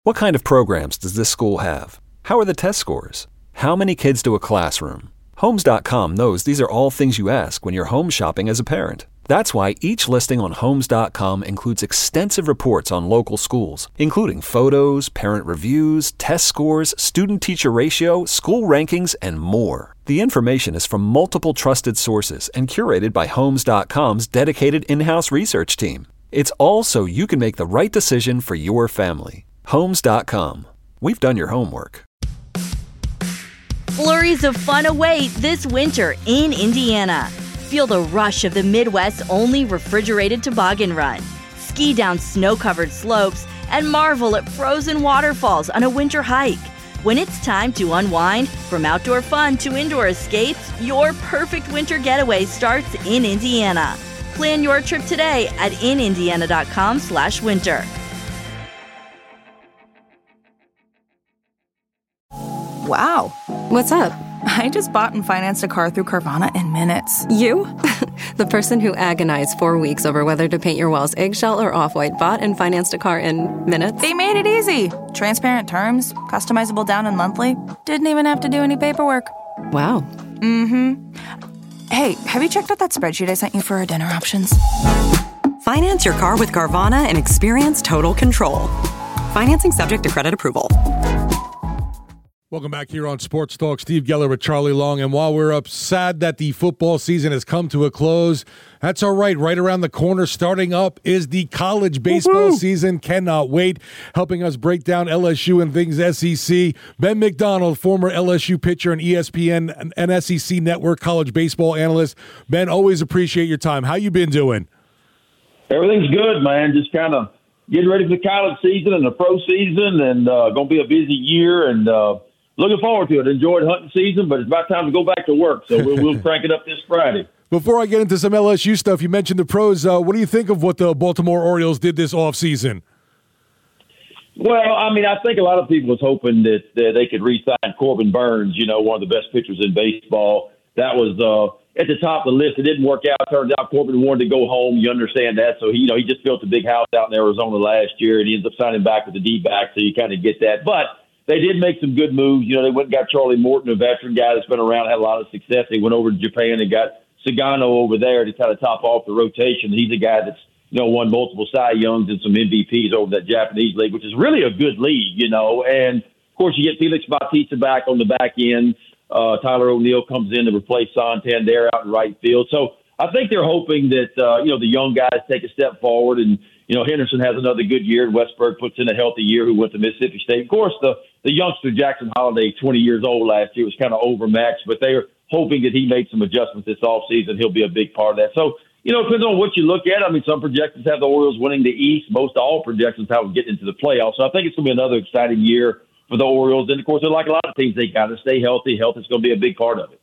What kind of programs does this school have? How are the test scores? How many kids to a classroom? Homes.com knows these are all things you ask when you're home shopping as a parent. That's why each listing on Homes.com includes extensive reports on local schools, including photos, parent reviews, test scores, student-teacher ratio, school rankings, and more. The information is from multiple trusted sources and curated by Homes.com's dedicated in-house research team. It's all so you can make the right decision for your family. Homes.com. We've done your homework. Flurries of fun await this winter in Indiana. Feel the rush of the Midwest's only refrigerated toboggan run. Ski down snow-covered slopes and marvel at frozen waterfalls on a winter hike. When it's time to unwind, from outdoor fun to indoor escapes, your perfect winter getaway starts in Indiana. Plan your trip today at inindiana.com/winter. Wow. What's up? I just bought and financed a car through Carvana in minutes. You? The person who agonized 4 weeks over whether to paint your walls eggshell or off-white bought and financed a car in minutes? They made it easy. Transparent terms, customizable down and monthly. Didn't even have to do any paperwork. Wow. Mm-hmm. Hey, have you checked out that spreadsheet I sent you for our dinner options? Finance your car with Carvana and experience total control. Financing subject to credit approval. Welcome back here on Sports Talk. Steve Geller with Charlie Long. And while we're sad that the football season has come to a close, that's all right. Right around the corner, starting up, is the college baseball season. Cannot wait. Helping us break down LSU and things SEC, Ben McDonald, former LSU pitcher and ESPN and SEC Network college baseball analyst. Ben, always appreciate your time. How you been doing? Everything's good, man. Just kind of getting ready for the college season and the pro season, and going to be a busy year, and looking forward to it. Enjoyed hunting season, but it's about time to go back to work, so we'll crank it up this Friday. Before I get into some LSU stuff, you mentioned the pros. What do you think of what the Baltimore Orioles did this offseason? Well, I mean, I think a lot of people was hoping that they could re-sign Corbin Burns, one of the best pitchers in baseball. That was at the top of the list. It didn't work out. Turns out Corbin wanted to go home. You understand that. So, he just built a big house out in Arizona last year, and he ends up signing back with the D-backs, so you kind of get that. But they did make some good moves. They went and got Charlie Morton, a veteran guy that's been around, had a lot of success. They went over to Japan and got Sagano over there to kind of top off the rotation. He's a guy that's, won multiple Cy Youngs and some MVPs over that Japanese league, which is really a good league, And, of course, you get Felix Bautista back on the back end. Tyler O'Neill comes in to replace Santander out in right field. So I think they're hoping that, the young guys take a step forward. And, Henderson has another good year. Westberg puts in a healthy year, who went to Mississippi State. Of course, the youngster Jackson Holiday, 20 years old last year, was kind of overmatched, but they're hoping that he makes some adjustments this offseason. He'll be a big part of that. So, depends on what you look at. I mean, some projections have the Orioles winning the East. Most all projections have them getting into the playoffs. So I think it's going to be another exciting year for the Orioles. And, of course, they're like a lot of teams. They got to stay healthy. Health is going to be a big part of it.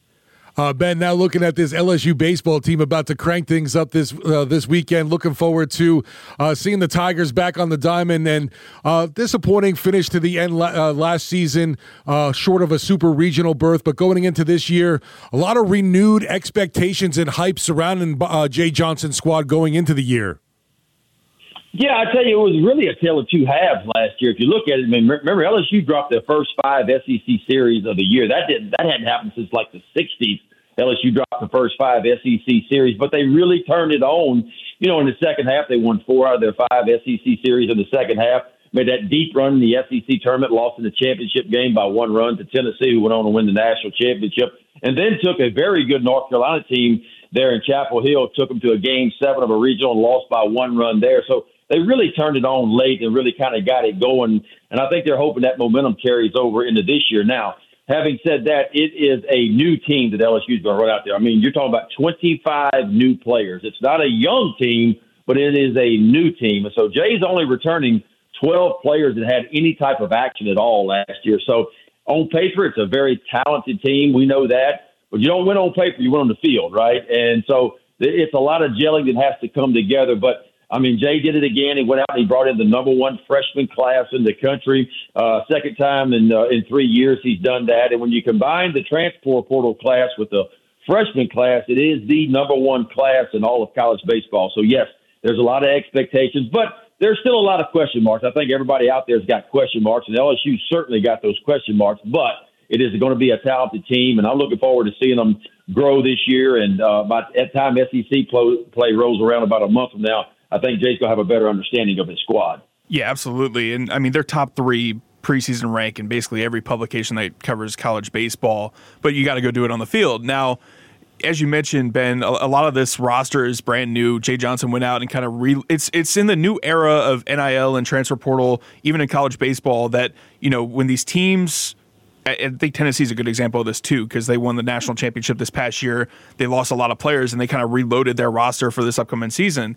Ben, now looking at this LSU baseball team about to crank things up this weekend, looking forward to seeing the Tigers back on the diamond. And disappointing finish to the end last season, short of a super regional berth. But going into this year, a lot of renewed expectations and hype surrounding Jay Johnson's squad going into the year. Yeah, I tell you, it was really a tale of two halves last year. If you look at it, I mean, remember LSU dropped their first 5 SEC series of the year. That hadn't happened since like the 60s. LSU dropped the first 5 SEC series, but they really turned it on. In the second half, they won 4 out of their 5 SEC series in the second half. Made that deep run in the SEC tournament, lost in the championship game by 1 run to Tennessee, who went on to win the national championship, and then took a very good North Carolina team there in Chapel Hill, took them to a Game 7 of a regional and lost by 1 run there. So they really turned it on late and really kind of got it going, and I think they're hoping that momentum carries over into this year. Now, having said that, it is a new team that LSU is going to run out there. I mean, you're talking about 25 new players. It's not a young team, but it is a new team. And so Jay's only returning 12 players that had any type of action at all last year. So on paper, it's a very talented team. We know that. But you don't win on paper, you win on the field, right? And so it's a lot of gelling that has to come together. But I mean, Jay did it again. He went out and he brought in the number 1 freshman class in the country. Second time in 3 years he's done that. And when you combine the transfer portal class with the freshman class, it is the number 1 class in all of college baseball. So, yes, there's a lot of expectations. But there's still a lot of question marks. I think everybody out there has got question marks, and LSU certainly got those question marks, but it is going to be a talented team, and I'm looking forward to seeing them grow this year. And by the time SEC play rolls around about a month from now, I think Jay's going to have a better understanding of his squad. Yeah, absolutely. And, I mean, they're top 3 preseason rank in basically every publication that covers college baseball, but you got to go do it on the field. Now, as you mentioned, Ben, a lot of this roster is brand new. Jay Johnson went out and kind of it's in the new era of NIL and transfer portal, even in college baseball, that, you know, when these teams, I think Tennessee's a good example of this too, because they won the national championship this past year. They lost a lot of players and they kind of reloaded their roster for this upcoming season.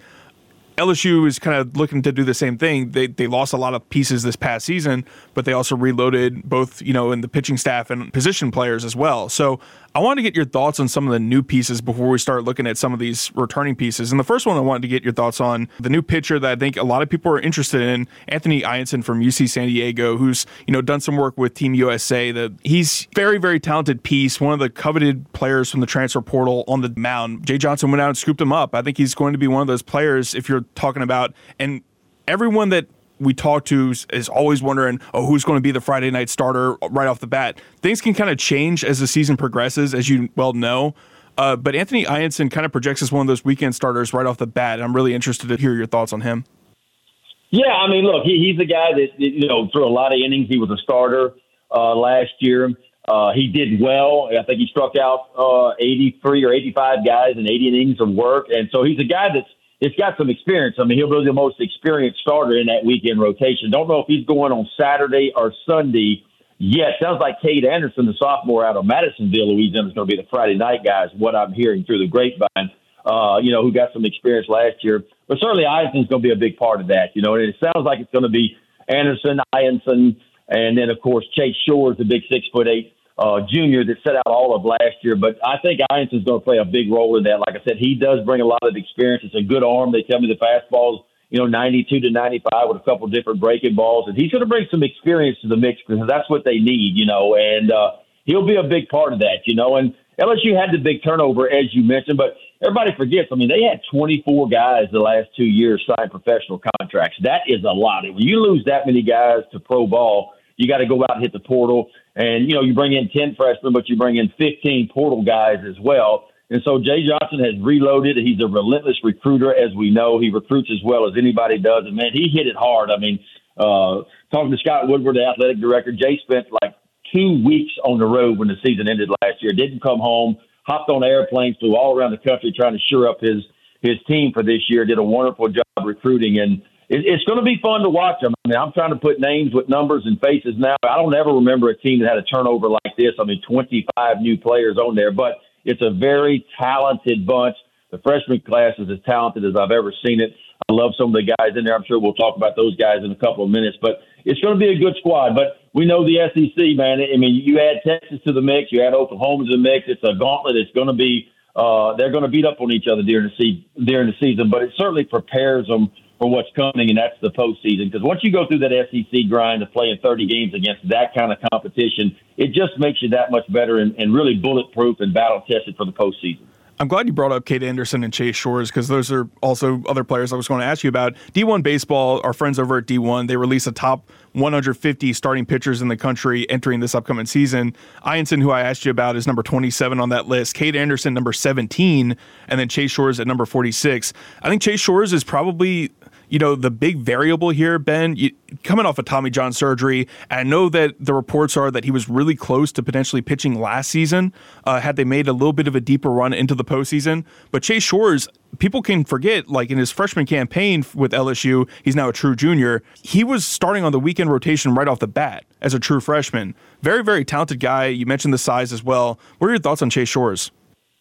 LSU is kind of looking to do the same thing. They lost a lot of pieces this past season, but they also reloaded both, you know, in the pitching staff and position players as well. So I wanted to get your thoughts on some of the new pieces before we start looking at some of these returning pieces. And the first one I wanted to get your thoughts on, the new pitcher that I think a lot of people are interested in, Anthony Ianson from UC San Diego, who's, you know, done some work with Team USA. He's very, very talented piece, one of the coveted players from the transfer portal on the mound. Jay Johnson went out and scooped him up. I think he's going to be one of those players, if you're talking about, and everyone that we talk to is always wondering, who's going to be the Friday night starter right off the bat. Things can kind of change as the season progresses, as you well know. But Anthony Ianson kind of projects as one of those weekend starters right off the bat. I'm really interested to hear your thoughts on him. Yeah, I mean, look, he's a guy that, you know, through a lot of innings, he was a starter last year. He did well. I think he struck out 83 or 85 guys in 80 innings of work. And so he's a guy it's got some experience. I mean, he'll be the most experienced starter in that weekend rotation. Don't know if he's going on Saturday or Sunday yet. Sounds like Cade Anderson, the sophomore out of Madisonville, Louisiana, is going to be the Friday night guy, is what I'm hearing through the grapevine, you know, who got some experience last year. But certainly Ianson's going to be a big part of that, you know. And it sounds like it's going to be Anderson, Ianson, and then, of course, Chase Shores, the big 6'8" junior that set out all of last year. But I think Ianson's going to play a big role in that. Like I said, he does bring a lot of experience. It's a good arm. They tell me the fastball's, you know, 92 to 95 with a couple of different breaking balls. And he's going to bring some experience to the mix because that's what they need, you know. And he'll be a big part of that, you know. And LSU had the big turnover, as you mentioned, but everybody forgets. I mean, they had 24 guys the last 2 years sign professional contracts. That is a lot. When you lose that many guys to pro ball, you got to go out and hit the portal. And, you know, you bring in 10 freshmen, but you bring in 15 portal guys as well. And so Jay Johnson has reloaded. He's a relentless recruiter, as we know. He recruits as well as anybody does. And, man, he hit it hard. I mean, talking to Scott Woodward, the athletic director, Jay spent like 2 weeks on the road when the season ended last year. Didn't come home, hopped on airplanes, flew all around the country trying to shore up his team for this year, did a wonderful job recruiting. And it's going to be fun to watch them. I mean, I'm trying to put names with numbers and faces now. I don't ever remember a team that had a turnover like this. I mean, 25 new players on there, but it's a very talented bunch. The freshman class is as talented as I've ever seen it. I love some of the guys in there. I'm sure we'll talk about those guys in a couple of minutes, but it's going to be a good squad. But we know the SEC, man. I mean, you add Texas to the mix, you add Oklahoma to the mix. It's a gauntlet. It's going to be they're going to beat up on each other during the season, but it certainly prepares them for what's coming, and that's the postseason. Because once you go through that SEC grind of playing 30 games against that kind of competition, it just makes you that much better and really bulletproof and battle-tested for the postseason. I'm glad you brought up Cade Anderson and Chase Shores because those are also other players I was going to ask you about. D1 Baseball, our friends over at D1, they released a top 150 starting pitchers in the country entering this upcoming season. Ianson, who I asked you about, is number 27 on that list. Cade Anderson, number 17, and then Chase Shores at number 46. I think Chase Shores is probably, you know, the big variable here, Ben, coming off of Tommy John surgery. And I know that the reports are that he was really close to potentially pitching last season, had they made a little bit of a deeper run into the postseason. But Chase Shores, people can forget, like in his freshman campaign with LSU, he's now a true junior. He was starting on the weekend rotation right off the bat as a true freshman. Very, very talented guy. You mentioned the size as well. What are your thoughts on Chase Shores?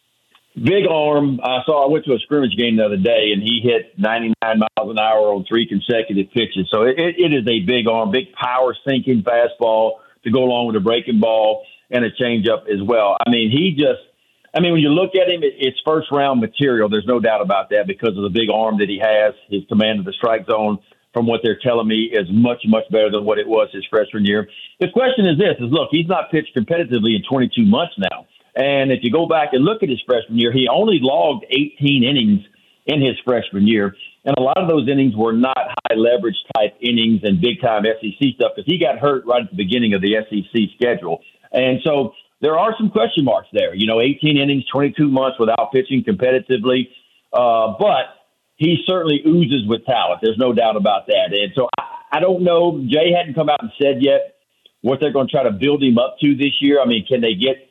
Big arm. I went to a scrimmage game the other day, and he hit 99 miles an hour on 3 consecutive pitches. So it is a big arm, big power sinking fastball to go along with a breaking ball and a changeup as well. I mean, when you look at him, it's first-round material. There's no doubt about that because of the big arm that he has. His command of the strike zone, from what they're telling me, is much, much better than what it was his freshman year. The question is this, look, he's not pitched competitively in 22 months now. And if you go back and look at his freshman year, he only logged 18 innings in his freshman year. And a lot of those innings were not high leverage type innings and big time SEC stuff because he got hurt right at the beginning of the SEC schedule. And so there are some question marks there. 18 innings, 22 months without pitching competitively. But he certainly oozes with talent. There's no doubt about that. And so I don't know. Jay hadn't come out and said yet what they're going to try to build him up to this year. I mean, can they get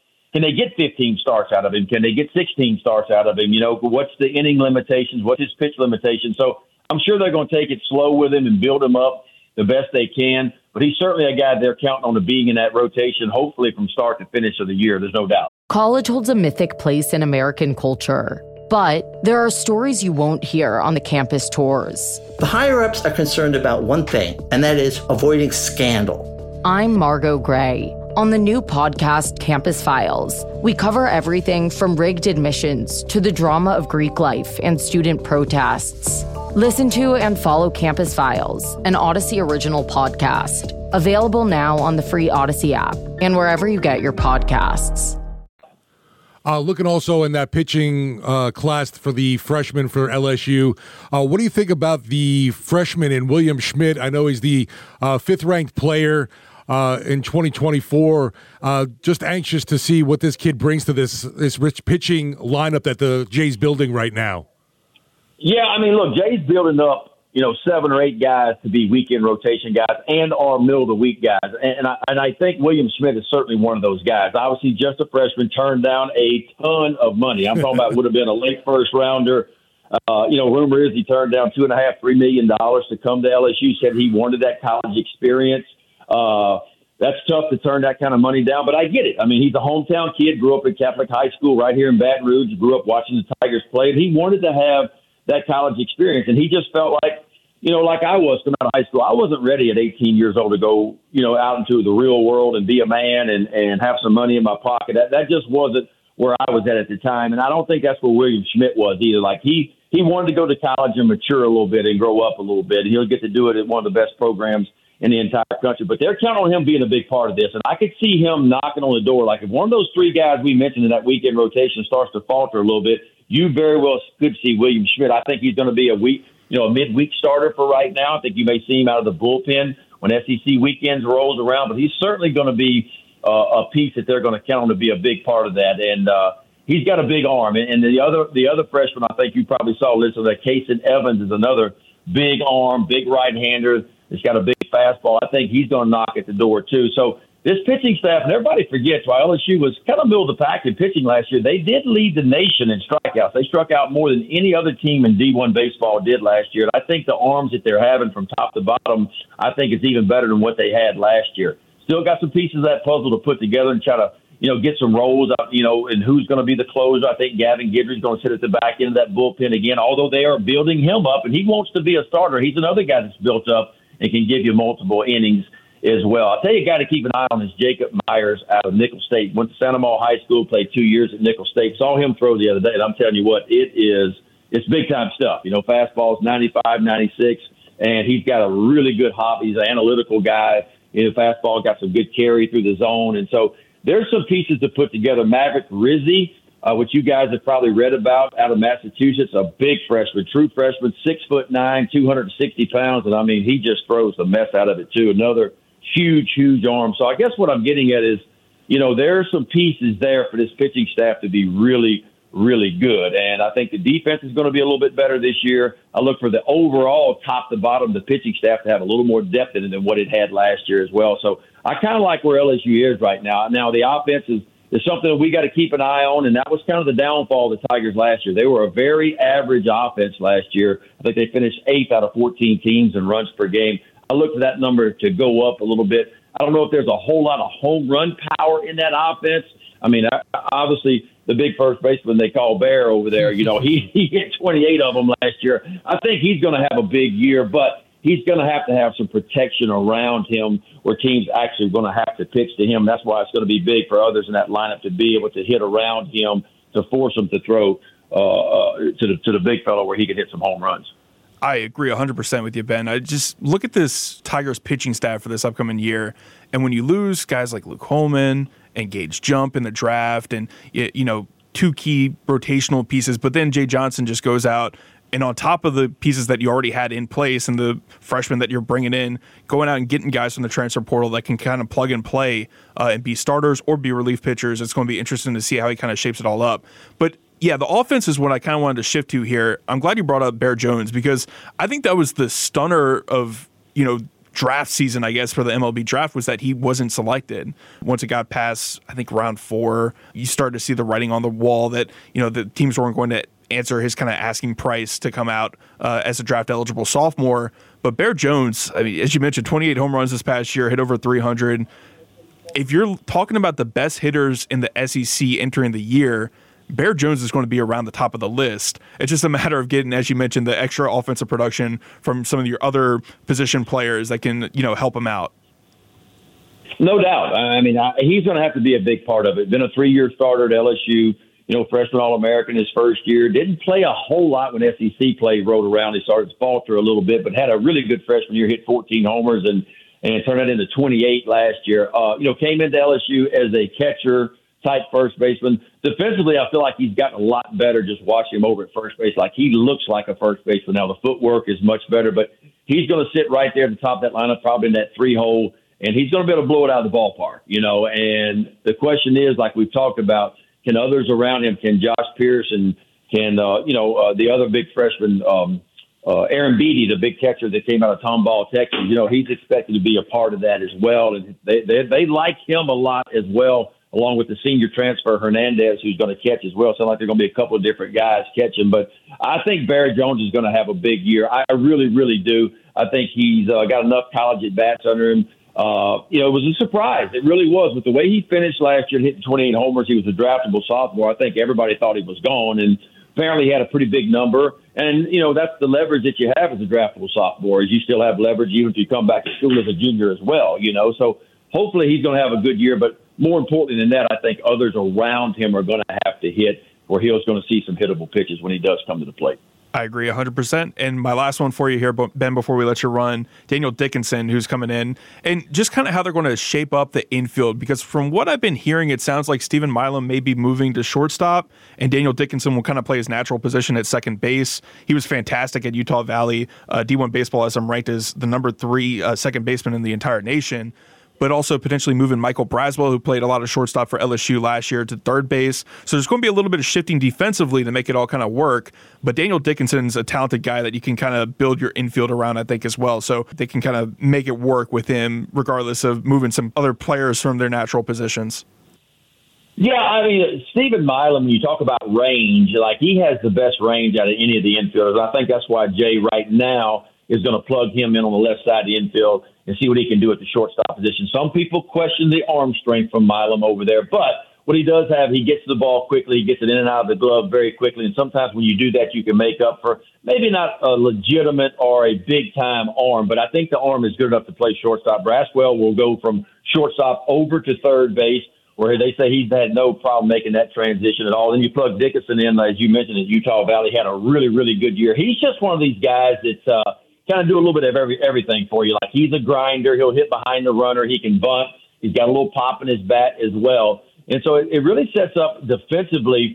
15 starts out of him? Can they get 16 starts out of him? What's the inning limitations? What's his pitch limitations? So I'm sure they're going to take it slow with him and build him up the best they can. But he's certainly a guy they're counting on to being in that rotation, hopefully from start to finish of the year. There's no doubt. College holds a mythic place in American culture. But there are stories you won't hear on the campus tours. The higher-ups are concerned about one thing, and that is avoiding scandal. I'm Margot Gray. On the new podcast, Campus Files, we cover everything from rigged admissions to the drama of Greek life and student protests. Listen to and follow Campus Files, an Odyssey original podcast. Available now on the free Odyssey app and wherever you get your podcasts. Looking also in that pitching class for the freshmen for LSU, what do you think about the freshman in William Schmidt? I know he's the fifth-ranked player in 2024. Just anxious to see what this kid brings to this rich pitching lineup that the Jay's building right now. Yeah, I mean, look, Jay's building up, 7 or 8 guys to be weekend rotation guys and our middle of the week guys. And I think William Schmidt is certainly one of those guys. Obviously, just a freshman, turned down a ton of money. I'm talking about would have been a late first rounder. Rumor is he turned down $2.5–3 million to come to LSU. Said he wanted that college experience. That's tough to turn that kind of money down, but I get it. I mean, he's a hometown kid, grew up in Catholic high school right here in Baton Rouge, grew up watching the Tigers play, and he wanted to have that college experience. And he just felt like, like I was coming out of high school, I wasn't ready at 18 years old to go, out into the real world and be a man and have some money in my pocket. That just wasn't where I was at the time. And I don't think that's where William Schmidt was either. Like he wanted to go to college and mature a little bit and grow up a little bit. He'll get to do it at one of the best programs in the entire country. But they're counting on him being a big part of this. And I could see him knocking on the door. Like if one of those 3 guys we mentioned in that weekend rotation starts to falter a little bit, you very well could see William Schmidt. I think he's going to be a midweek starter for right now. I think you may see him out of the bullpen when SEC weekends rolls around, but he's certainly going to be a piece that they're going to count on to be a big part of that. And he's got a big arm. And the other freshman I think you probably saw listed, that Kason Evans is another big arm, big right-hander. He's got a big fastball. I think he's going to knock at the door too. So this pitching staff, and everybody forgets, while LSU was kind of middle of the pack in pitching last year, they did lead the nation in strikeouts. They struck out more than any other team in D1 baseball did last year. And I think the arms that they're having from top to bottom, I think is even better than what they had last year. Still got some pieces of that puzzle to put together and try to, get some roles up, and who's going to be the closer. I think Gavin Guidry's going to sit at the back end of that bullpen again, although they are building him up, and he wants to be a starter. He's another guy that's built up and can give you multiple innings as well. I'll tell you a guy to keep an eye on is Jacob Myers out of Nicholls State. Went to Santa Maria High School, played 2 years at Nicholls State. Saw him throw the other day, and I'm telling you what, it's big-time stuff. Fastball's 95, 96, and he's got a really good hop. He's an analytical guy. Fastball got some good carry through the zone. And so there's some pieces to put together. Maverick Rizzi, which you guys have probably read about, out of Massachusetts, a big freshman, true freshman, 6'9", 260 pounds. And, I mean, he just throws the mess out of it, too. Another huge arm. So I guess what I'm getting at is, there are some pieces there for this pitching staff to be really, really good. And I think the defense is going to be a little bit better this year. I look for the overall top to bottom, the pitching staff to have a little more depth in it than what it had last year as well. So I kind of like where LSU is right now. Now, the offense is something that we got to keep an eye on, and that was kind of the downfall of the Tigers last year. They were a very average offense last year. I think they finished 8th out of 14 teams in runs per game. I look for that number to go up a little bit. I don't know if there's a whole lot of home run power in that offense. I mean, obviously, the big first baseman they call Bear over there, he hit 28 of them last year. I think he's going to have a big year, but he's going to have some protection around him where teams actually are going to have to pitch to him. That's why it's going to be big for others in that lineup to be able to hit around him to force him to throw to the big fellow where he can hit some home runs. I agree 100% with you, Ben. I just look at this Tigers pitching staff for this upcoming year, and when you lose guys like Luke Holman and Gage Jump in the draft and, 2 key rotational pieces, but then Jay Johnson just goes out And on top of the pieces that you already had in place and the freshmen that you're bringing in, going out and getting guys from the transfer portal that can kind of plug and play and be starters or be relief pitchers, it's going to be interesting to see how he kind of shapes it all up. But yeah, the offense is what I kind of wanted to shift to here. I'm glad you brought up Bear Jones because I think that was the stunner of, draft season, I guess, for the MLB draft was that he wasn't selected. Once it got past, I think, round 4, you started to see the writing on the wall that, the teams weren't going to answer his kind of asking price to come out as a draft-eligible sophomore. But Bear Jones, I mean, as you mentioned, 28 home runs this past year, hit over 300. If you're talking about the best hitters in the SEC entering the year, Bear Jones is going to be around the top of the list. It's just a matter of getting, as you mentioned, the extra offensive production from some of your other position players that can, help him out. No doubt. I mean, he's going to have to be a big part of it. Been a 3-year starter at LSU, freshman All-American his first year. Didn't play a whole lot when SEC play rolled around. He started to falter a little bit, but had a really good freshman year, hit 14 homers and turned that into 28 last year. Came into LSU as a catcher, type first baseman. Defensively, I feel like he's gotten a lot better just watching him over at first base. Like he looks like a first baseman now. The footwork is much better, but he's going to sit right there at the top of that lineup, probably in that 3-hole, and he's going to be able to blow it out of the ballpark, And the question is, like we've talked about, can others around him, can Josh Pierce and can, the other big freshman, Aaron Beatty, the big catcher that came out of Tomball, Texas, he's expected to be a part of that as well. And they like him a lot as well, along with the senior transfer Hernandez, who's going to catch as well. Sounds like there's going to be a couple of different guys catching. But I think Barry Jones is going to have a big year. I really, really do. I think he's got enough college at-bats under him. It was a surprise. It really was. With the way he finished last year, hitting 28 homers, he was a draftable sophomore. I think everybody thought he was gone, and apparently he had a pretty big number. And, that's the leverage that you have as a draftable sophomore, is you still have leverage even if you come back to school as a junior as well, So hopefully he's going to have a good year. But more importantly than that, I think others around him are going to have to hit, or he's going to see some hittable pitches when he does come to the plate. I agree 100%. And my last one for you here, Ben, before we let you run, Daniel Dickinson, who's coming in, and just kind of how they're going to shape up the infield. Because from what I've been hearing, it sounds like Stephen Milam may be moving to shortstop, and Daniel Dickinson will kind of play his natural position at second base. He was fantastic at Utah Valley. D1 Baseball has him ranked as the number 3 second baseman in the entire nation. But also potentially moving Michael Braswell, who played a lot of shortstop for LSU last year, to third base. So there's going to be a little bit of shifting defensively to make it all kind of work. But Daniel Dickinson's a talented guy that you can kind of build your infield around, I think, as well. So they can kind of make it work with him, regardless of moving some other players from their natural positions. Yeah, I mean, Stephen Milam, when you talk about range, like he has the best range out of any of the infielders. I think that's why Jay right now is going to plug him in on the left side of the infield and see what he can do at the shortstop position. Some people question the arm strength from Milam over there, but what he does have, he gets the ball quickly, he gets it in and out of the glove very quickly, and sometimes when you do that, you can make up for maybe not a legitimate or a big-time arm, but I think the arm is good enough to play shortstop. Braswell will go from shortstop over to third base, where they say he's had no problem making that transition at all. Then you plug Dickinson in, as you mentioned, at Utah Valley, had a really, really good year. He's just one of these guys that's kind of do a little bit of everything for you. Like he's a grinder. He'll hit behind the runner. He can bunt. He's got a little pop in his bat as well. And so it really sets up defensively,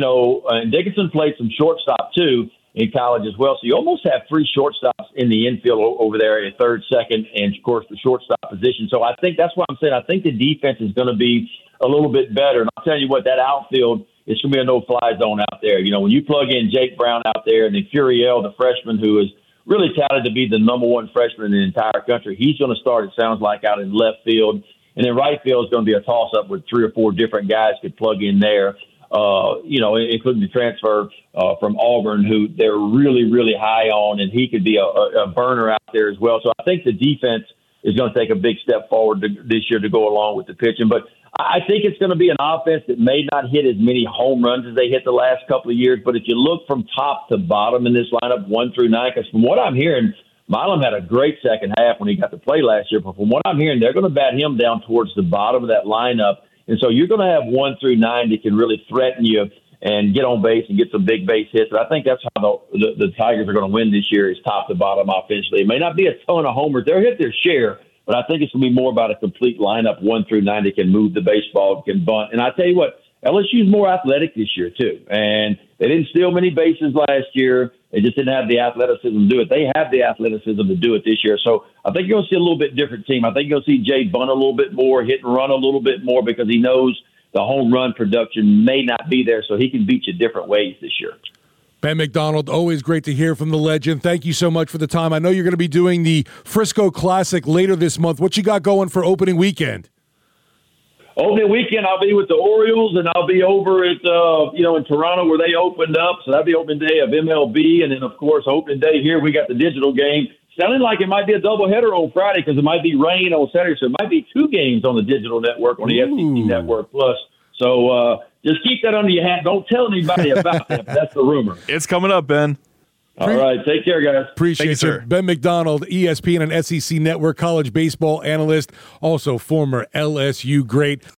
and Dickinson played some shortstop too in college as well. So you almost have 3 shortstops in the infield over there at third, second, and of course the shortstop position. So I think that's what I'm saying. I think the defense is going to be a little bit better. And I'll tell you what, that outfield, it's going to be a no-fly zone out there. When you plug in Jake Brown out there and then Furiel, the freshman, who is really touted to be the number 1 freshman in the entire country, he's going to start, it sounds like, out in left field. And then right field is going to be a toss-up with 3 or 4 different guys could plug in there, including the transfer from Auburn, who they're really, really high on, and he could be a burner out there as well. So I think the defense is going to take a big step forward this year to go along with the pitching. But I think it's going to be an offense that may not hit as many home runs as they hit the last couple of years. But if you look from top to bottom in this lineup, 1 through 9, because from what I'm hearing, Milam had a great second half when he got to play last year. But from what I'm hearing, they're going to bat him down towards the bottom of that lineup. And so you're going to have 1 through 9 that can really threaten you and get on base and get some big base hits. And I think that's how the Tigers are going to win this year, is top to bottom offensively. It may not be a ton of homers. They'll hit their share, but I think it's going to be more about a complete lineup, 1 through 9, that can move the baseball, can bunt. And I tell you what, LSU's more athletic this year, too. And they didn't steal many bases last year. They just didn't have the athleticism to do it. They have the athleticism to do it this year. So I think you're going to see a little bit different team. I think you're going to see Jay bunt a little bit more, hit and run a little bit more because he knows the home run production may not be there, so he can beat you different ways this year. Ben McDonald, always great to hear from the legend. Thank you so much for the time. I know you're going to be doing the Frisco Classic later this month. What you got going for opening weekend? Opening weekend, I'll be with the Orioles, and I'll be over at, in Toronto where they opened up. So that'll be opening day of MLB. And then, of course, opening day here, we got the digital game. Sounding like it might be a doubleheader on Friday because it might be rain on Saturday. So it might be 2 games on the digital network, on the FCC Network Plus. So just keep that under your hat. Don't tell anybody about that. That's the rumor. It's coming up, Ben. All right. Take care, guys. Appreciate you, it. sir. Ben McDonald, ESPN and SEC Network college baseball analyst, also former LSU great.